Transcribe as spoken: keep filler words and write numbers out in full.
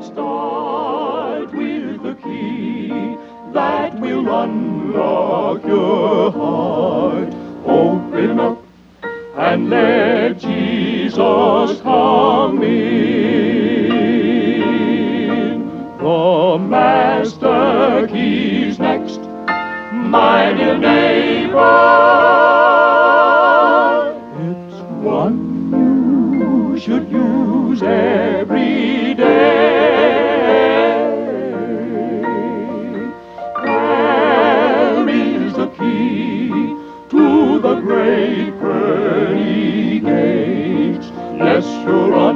Start with the key that will unlock your heart. Open up and let Jesus come in. The master key's next, my dear neighbor. It's one you should use every day. There is the key to the great pearly gates. Yes, you're